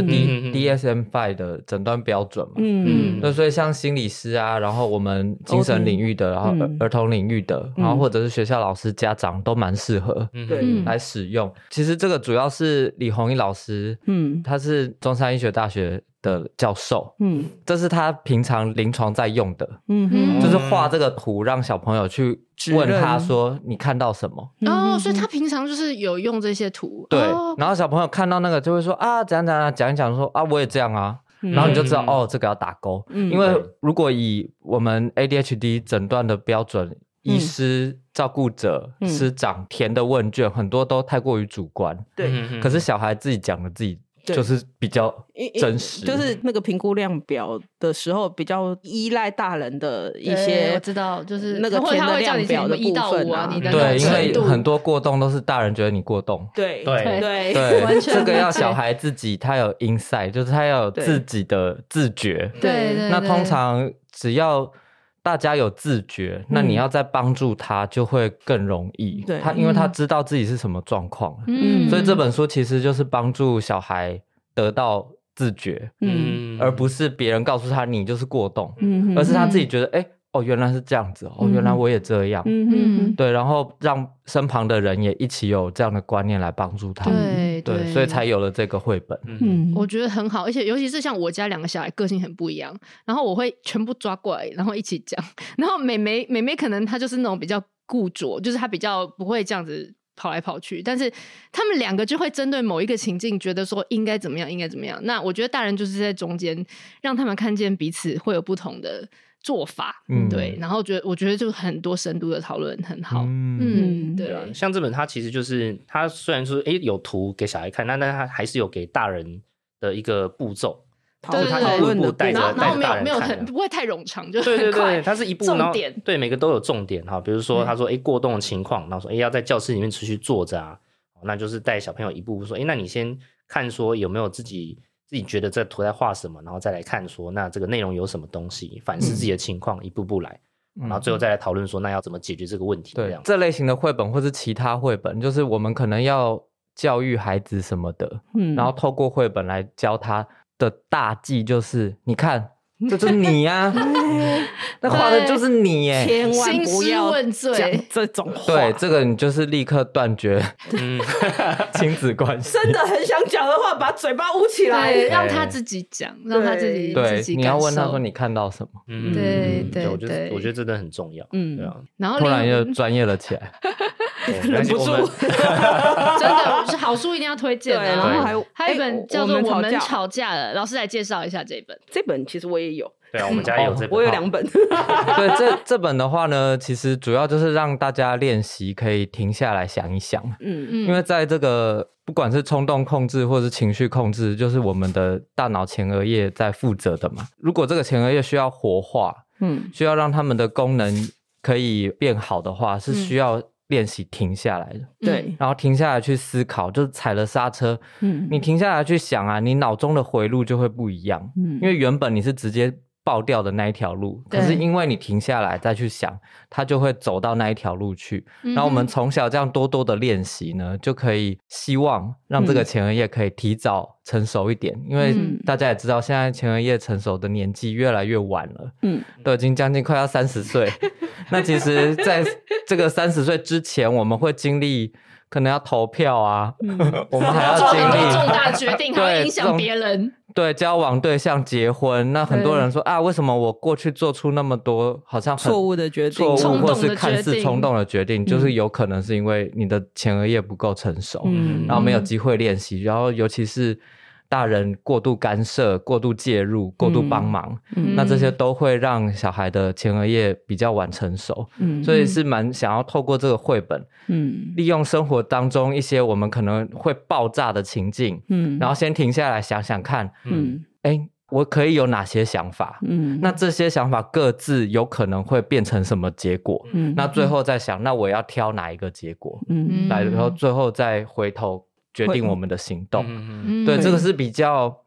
DSM-5 的诊断标准嘛，对，所以像心理师啊，然后我们精神领域的，然后儿童领域的，然后或者是学校老师、家长都蛮适合来使用。其实这个主要是李弘毅老师，他是中山医学大学的教授，这是他平常临床在用的，就是画这个图让小朋友去问他说你看到什么所以他平常就是有用这些图， 对，然后小朋友看到那个就会说啊怎样怎样，讲一讲说啊我也这样啊，然后你就知道这个要打勾，因为如果以我们 ADHD 诊断的标准，医师、照顾者、师长填的问卷很多都太过于主观， 对， 可是小孩自己讲的自己就是比较真实， 就是那个评估量表的时候比较依赖大人的一些， 我知道，就是那个填的量表的部分啊，你的对，因为很多过动都是大人觉得你过动， 对， 这个要小孩自己他有 insight， 就是他要有自己的自觉， 对， 那通常只要大家有自觉，那你要再帮助他就会更容易。他因为他知道自己是什么状况，所以这本书其实就是帮助小孩得到自觉，而不是别人告诉他你就是过动，而是他自己觉得原来是这样子，原来我也这样，对，然后让身旁的人也一起有这样的观念来帮助他，对，所以才有了这个绘本。 我觉得很好，而且尤其是像我家2个小孩个性很不一样，然后我会全部抓过来，然后一起讲。然后妹妹可能她就是那种比较固着，就是她比较不会这样子跑来跑去，但是他们2个就会针对某一个情境觉得说应该怎么样，应该怎么样。那我觉得大人就是在中间让他们看见彼此会有不同的做法，对，然后我觉得就很多深度的讨论很好，对啊， 像这本它其实就是它虽然说有图给小孩看，但它还是有给大人的一个步骤， 对， 它一步一步带着大人看， 没有很不会太冗长，就对很快， 它是一步重点， 对，每个都有重点哈，比如说他说过动的情况，然后说要在教室里面持续坐着啊，那就是带小朋友一步步说那你先看说有没有自己觉得这图在画什么，然后再来看说那这个内容有什么东西，反思自己的情况，一步步来，然后最后再来讨论说那要怎么解决这个问题。 对，这类型的绘本或是其他绘本，就是我们可能要教育孩子什么的，然后透过绘本来教他的大忌就是你看这就是你啊那画的就是你耶， 千万不要讲这种话， 对，这个你就是立刻断绝亲子关系， 真的很想讲的话把嘴巴捂起来， 让他自己讲，让他自己对，你要问他说你看到什么， 对， 我觉得真的很重要，对啊， 然后突然又专业了起来忍不住真的是好书一定要推荐， 然后还有一本叫做我们吵架了，老师来介绍一下这本其实我也有， 对啊，我们家也有这本， 我有2本对，这本的话呢其实主要就是让大家练习可以停下来想一想，因为在这个不管是冲动控制或是情绪控制，就是我们的大脑前额叶在负责的嘛，如果这个前额叶需要活化，需要让他们的功能可以变好的话，是需要练习停下来的， 对， 然后停下来去思考，就是踩了刹车，你停下来去想啊，你脑中的回路就会不一样，因为原本你是直接爆掉的那一条路，可是因为你停下来再去想，它就会走到那一条路去，然后我们从小这样多多的练习呢，就可以希望让这个前额叶可以提早成熟一点，因为大家也知道现在前额叶成熟的年纪越来越晚了，都已经将近快要30岁那其实在这个30岁之前我们会经历可能要投票啊我们还要经历重大决定，还会影响别人， 对，交往对象、结婚，那很多人说为什么我过去做出那么多好像错误的决定， 错误或是看似冲动的决定，就是有可能是因为你的前额叶不够成熟，然后没有机会练习，然后尤其是大人过度干涉、过度介入、过度帮忙，那这些都会让小孩的前额叶比较晚成熟，所以是蛮想要透过这个绘本，利用生活当中一些我们可能会爆炸的情境，然后先停下来想想看，我可以有哪些想法，那这些想法各自有可能会变成什么结果，那最后再想，那我要挑哪一个结果，来，然后最后再回头决定我们的行动，对，这个是比较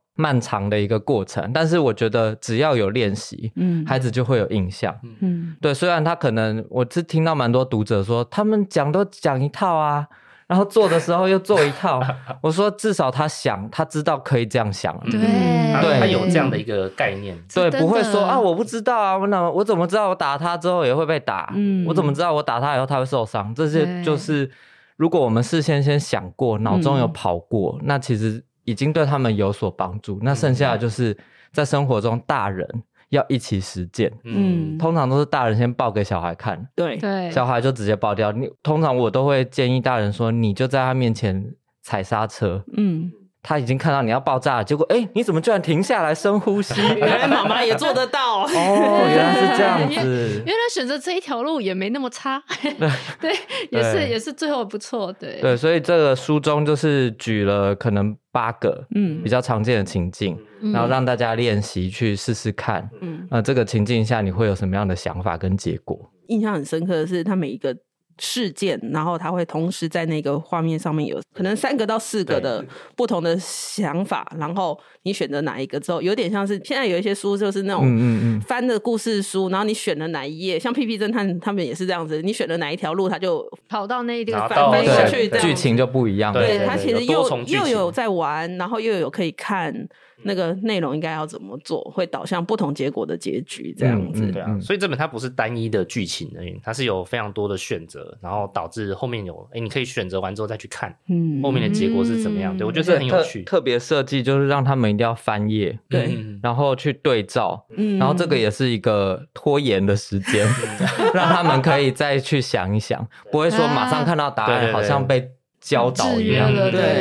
漫长的一个过程，但是我觉得只要有练习，孩子就会有印象。对，虽然他可能我是听到蛮多读者说，他们都讲一套啊，然后做的时候又做一套。我说至少他知道可以这样想。 对，他有这样的一个概念。 对，不会说啊，我不知道啊，我怎么知道我打他之后也会被打？我怎么知道我打他以后他会受伤？这些就是如果我们事先想过，脑中有跑过，那其实已经对他们有所帮助。那剩下的就是在生活中大人要一起实践。通常都是大人先报给小孩看， 对， 小孩就直接爆掉。通常我都会建议大人说，你就在他面前踩刹车。他已经看到你要爆炸了，结果你怎么居然停下来深呼吸？ 原来妈妈也做得到。 原来是这样子。 原来选择这一条路也没那么差。对，也是最后不错。对， 所以这个书中就是举了可能8个比较常见的情境，然后让大家练习去试试看。这个情境下你会有什么样的想法跟结果？ 印象很深刻的是，他每一个事件，然后他会同时在那个画面上面有可能3个到4个的不同的想法，然后你选择哪一个之后，有点像是现在有一些书就是那种翻的故事书，然后你选了哪一页，像屁屁侦探他们也是这样子，你选了哪一条路，他就跑到那一个翻过去， 剧情就不一样。 对，他其实又有在玩，然后又有可以看那个内容应该要怎么做，会导向不同结果的结局这样子。 对啊，所以这本它不是单一的剧情而已，它是有非常多的选择，然后导致后面有你可以选择完之后再去看后面的结果是怎么样。对，我觉得这很有趣。特别设计就是让他们一定要翻页， 对， 然后去对照，然后这个也是一个拖延的时间，让他们可以再去想一想，不会说马上看到答案好像被教导一样。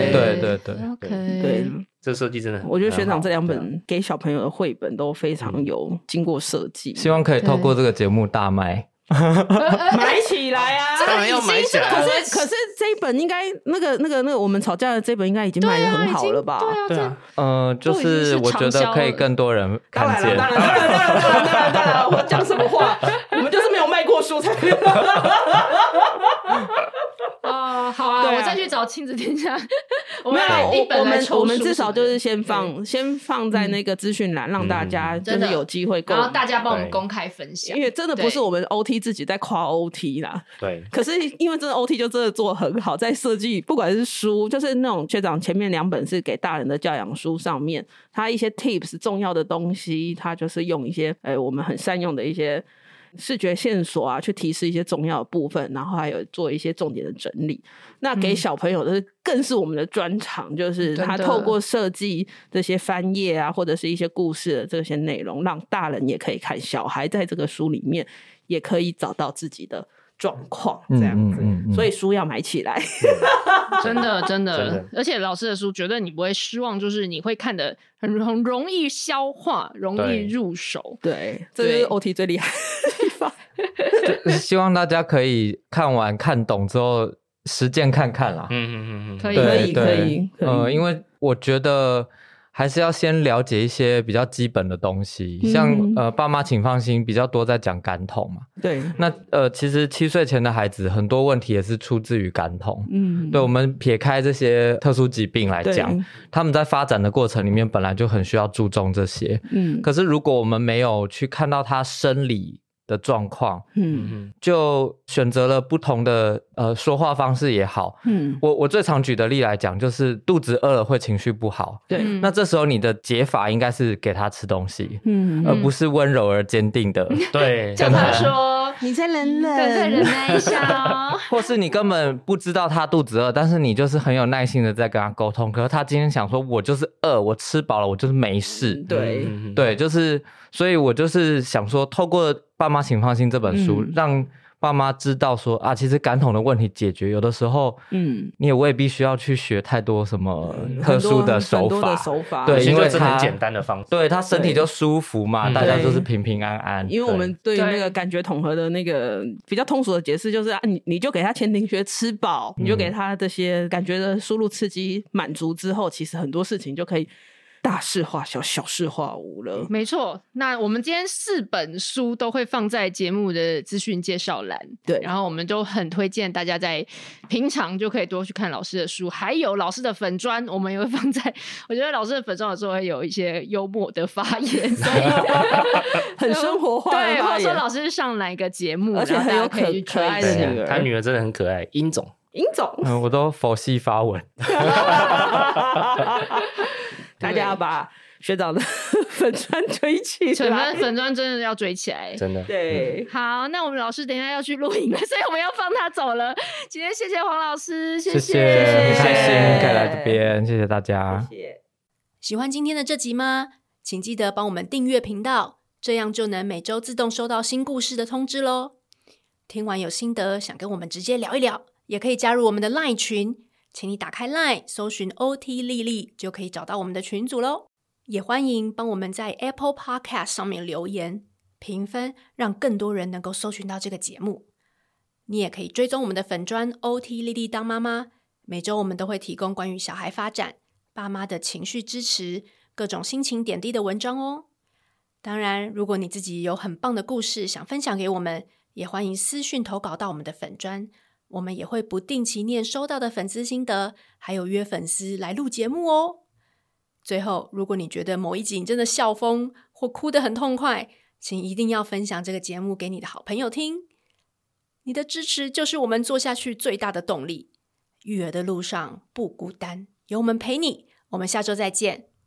对， 这设计真的， 我觉得学长这2本给小朋友的绘本都非常有经过设计， 希望可以透过这个节目大卖。 买起来啊！ 当然要买起来。 可是这一本应该那个我们吵架的这本应该已经卖得很好了吧？ 对啊， 就是我觉得可以更多人看见。 当然，我讲什么话？我们就是没有卖过书才。 好啊，我再去找亲子天下。 我们至少就是先放在那个资讯栏，让大家就是有机会购， 然后大家帮我们公开分享。 因为真的不是我们 OT 自己在夸 OT 啦， 对。 可是因为真的 OT 就真的做得很好，在设计不管是书，就是那种学长前面2本是给大人的教养书上面，他一些 tips 重要的东西，他就是用一些我们很善用的一些视觉线索啊，去提示一些重要的部分，然后还有做一些重点的整理。那给小朋友的更是我们的专长，就是他透过设计这些翻页啊，或者是一些故事的这些内容，让大人也可以看，小孩在这个书里面也可以找到自己的状况，这样子。所以书要买起来。 真的，而且老师的书绝对你不会失望，就是你会看得很容易消化，容易入手。 对，这是 OT 最厉害的地方。 希望大家可以看完看懂之后实践看看啦。 可以。 因为我觉得还是要先了解一些比较基本的东西，像爸妈请放心比较多在讲感统嘛。 对， 那其实7岁前的孩子很多问题也是出自于感统。对，我们撇开这些特殊疾病来讲，他们在发展的过程里面本来就很需要注重这些。可是如果我们没有去看到他生理的状况，就选择了不同的说话方式也好，我最常举的例来讲，就是肚子饿了会情绪不好， 对， 那这时候你的解法应该是给他吃东西，而不是温柔而坚定的， 对， 叫他说你再忍忍， 再忍耐一下哦。 或是你根本不知道他肚子饿，但是你就是很有耐心的在跟他沟通，可是他今天想说我就是饿，我吃饱了，我就是没事，对，就是所以我就是想说透过爸妈请放心这本书，让爸妈知道说啊，其实感统的问题解决有的时候你也未必需要去学太多什么特殊的手法，对，因为是很简单的方式， 对，他身体就舒服嘛，大家就是平平安安。 因为我们对于那个感觉统合的那个比较通俗的解释就是你就给他前庭学吃饱，你就给他这些感觉的输入刺激满足之后，其实很多事情就可以大事化小，小事化无了。 没错，那我们今天4本书都会放在节目的资讯介绍栏， 对， 然后我们就很推荐大家在平常就可以多去看老师的书，还有老师的粉专，我们也会放在，我觉得老师的粉专有时候会有一些幽默的发言，所以很生活化的发言， 对，或者说老师上哪个节目， 而且很有可爱的女儿， 他女儿真的很可爱，殷总， 我都佛系发文。 大家要把学长的粉专追起来， 粉专真的要追起来， 真的。 对， 好，那我们老师等一下要去录影了，所以我们要放他走了。今天谢谢黄老师， 谢谢，很开心可以来这边，谢谢大家。 谢谢。 喜欢今天的这集吗？请记得帮我们订阅频道，这样就能每周自动收到新故事的通知咯。听完有心得，想跟我们直接聊一聊，也可以加入我们的 LINE 群，请你打开 LINE 搜寻 OT 丽丽，就可以找到我们的群组咯。也欢迎帮我们在 Apple Podcast 上面留言评分，让更多人能够搜寻到这个节目。你也可以追踪我们的粉专 OT 丽丽当妈妈，每周我们都会提供关于小孩发展、爸妈的情绪支持、各种心情点滴的文章哦。当然，如果你自己有很棒的故事想分享给我们，也欢迎私讯投稿到我们的粉专，我们也会不定期念收到的粉丝心得，还有约粉丝来录节目哦。最后，如果你觉得某一集你真的笑疯或哭得很痛快，请一定要分享这个节目给你的好朋友听。你的支持就是我们做下去最大的动力。育儿的路上不孤单，有我们陪你。我们下周再见，